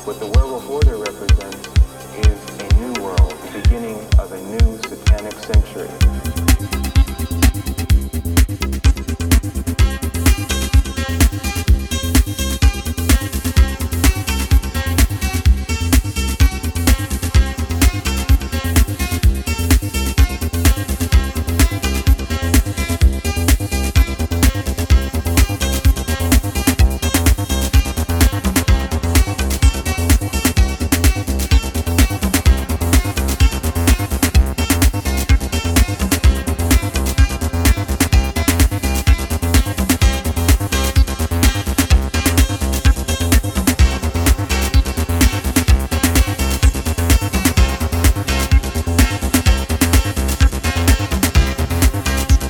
What the werewolf order represents is a new world, the beginning of a new satanic century.